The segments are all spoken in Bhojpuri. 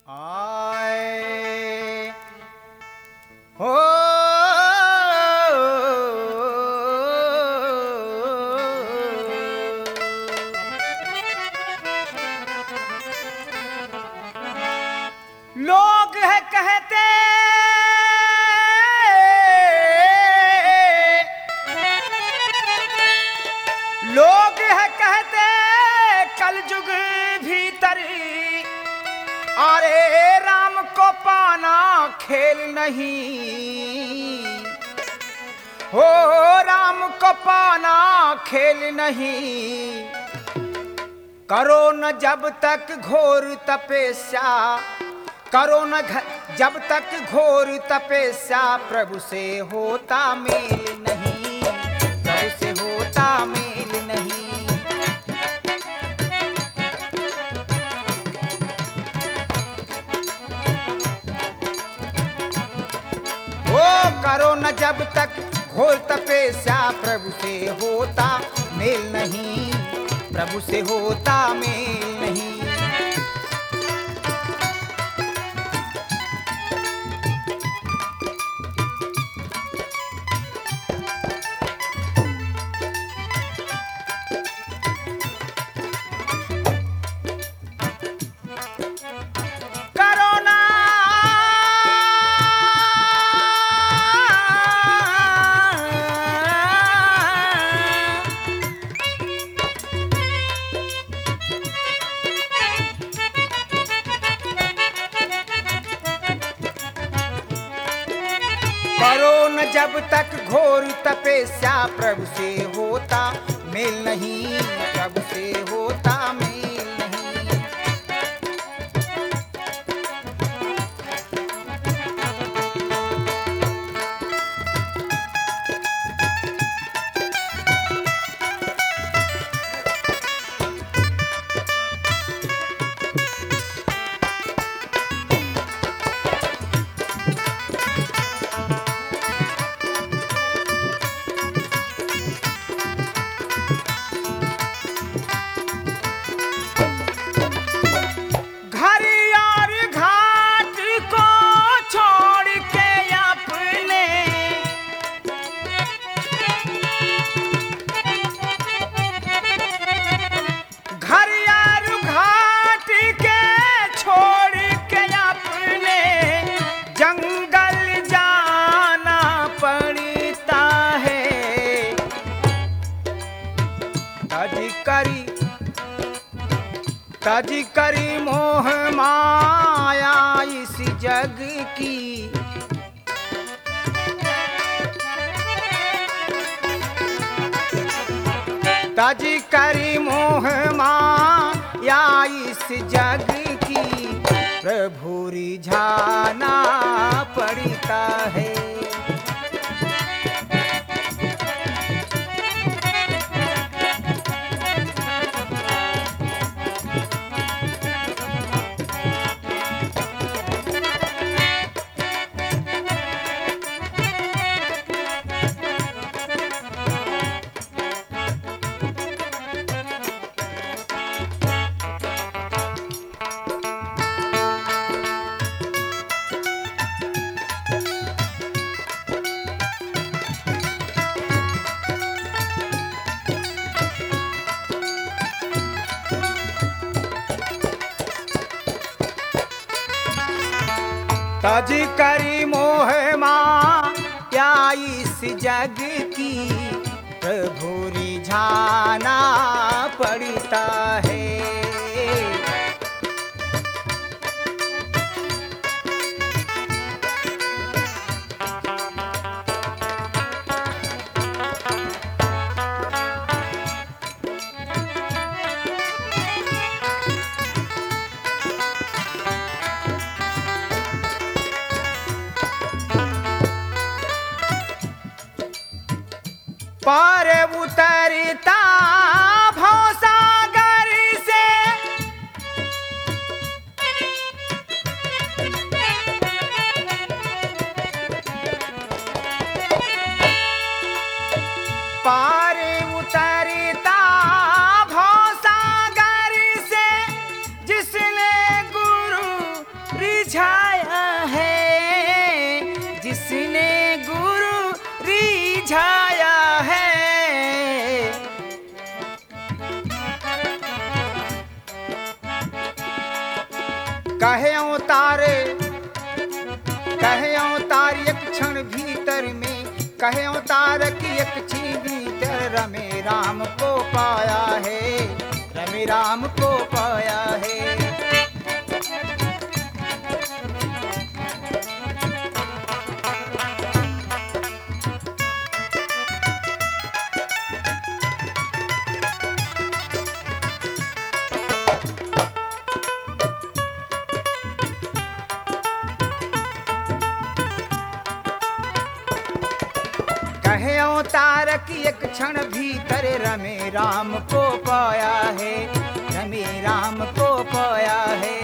आए हो लोग है कहते लोग है कहते कल जुग भीतरी अरे राम को पाना खेल नहीं हो राम को पाना खेल नहीं करो न जब तक घोर तपस्या करो न जब तक घोर तपस्या प्रभु से होता मेल नहीं प्रभु से होता मेल नहीं ओ करो न जब तक घोर तपस्या प्रभु से होता मेल नहीं प्रभु से होता मेल नहीं करो न जब तक घोर तपस्या प्रभु से होता मेल नहीं प्रभु से होता मेल नहीं तज करी मोह माया इस जग की तज करी मोह माया इस जग की प्रभु रिझाना पड़ता है तज करी मोह माया इस जग की प्रभु रिझाना पड़ता है पार उतरता भवसागर से पार उतरता भवसागर से जिसने गुरु रिझाया है, जिसने गुरु रिझाया है। कहे अवतारे, कहे अवतार एक क्षण भीतर में, कहे अवतार की एक क्षण भीतर रमे राम को पाया है, रमे राम को पाया है। कहे अवतार की एक क्षण भीतर रमे राम को पाया है, रमे राम को पाया है।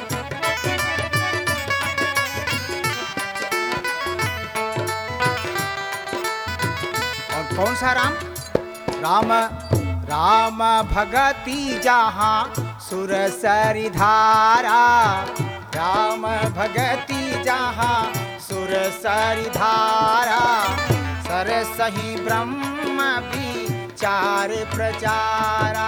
और कौन सा राम? राम राम भगति जहाँ सुर सरि धारा, राम भगति जहाँ सुर सरि धारा, सरसहि ब्रह्म विचार प्रचारा।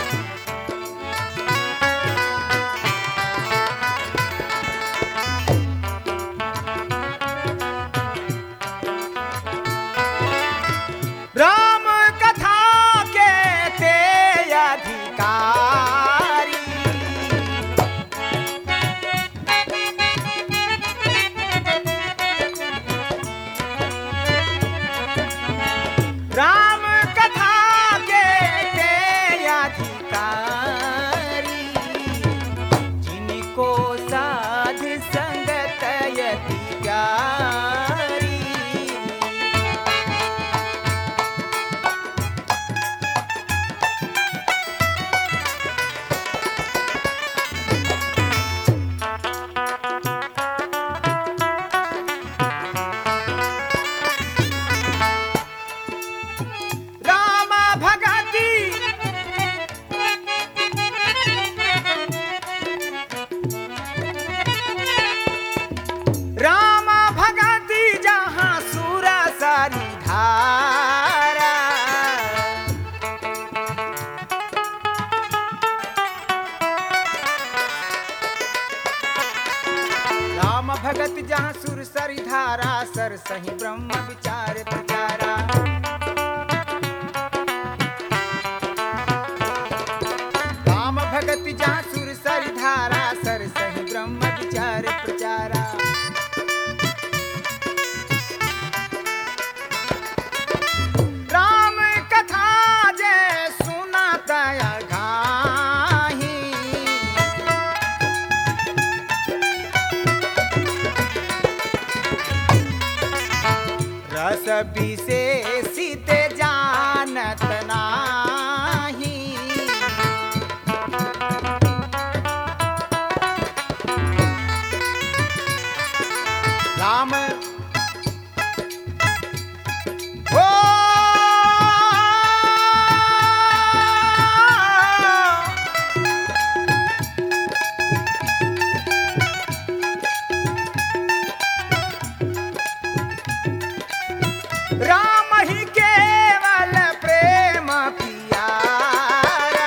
राम कथा कहते अधिकारी, राम कथा कहते अधिकारी, जिनको साध संगत यति प्यारी। राम भगति जहाँ सुर सरि धारा, राम भगति जहाँ सुर सरि धारा, सरसहि ब्रह्म विचार प्रचारा। राम भगति जहाँ सुर सरि धारा, सरसहि ब्रह्म विचार प्रचारा। राम कथा जय सुनत अघाही, रस विशेषित जानत नाही। राम ओ राम ही केवल प्रेम पियारा,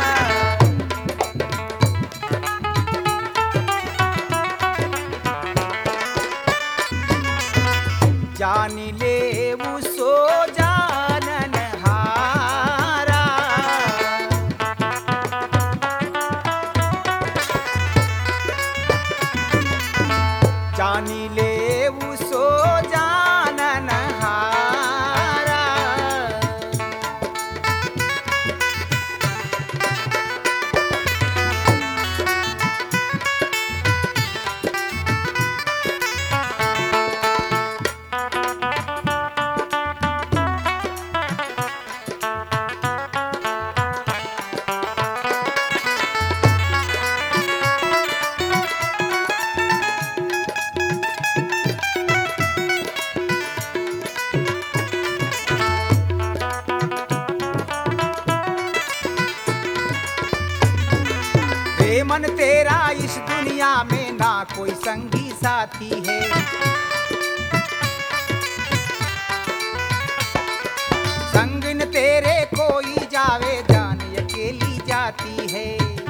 जानी ले सो जानन हारा। जानी ले सो जानन हारा। ना कोई संगी साथी है। संग न तेरे कोई जावे, जान अकेली जाती है।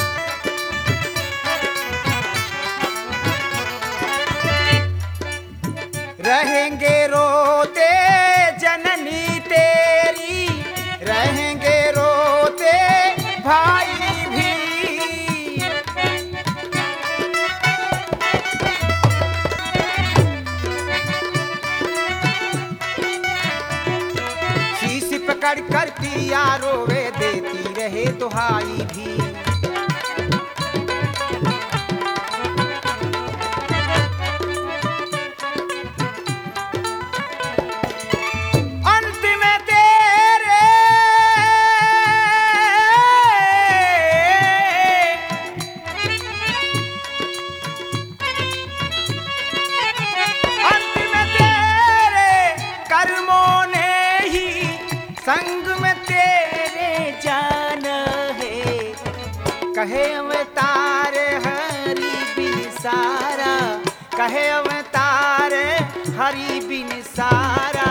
रहेंगे रोते जननी तेरी, रहेंगे रोते भाई भी। शीश पकड़ कर पिया रोवे, देती रहे दुहाई भी। संग में तेरे जाना है, कहे अवतार हरि बिन सारा, कहे अवतार हरि बिन सारा।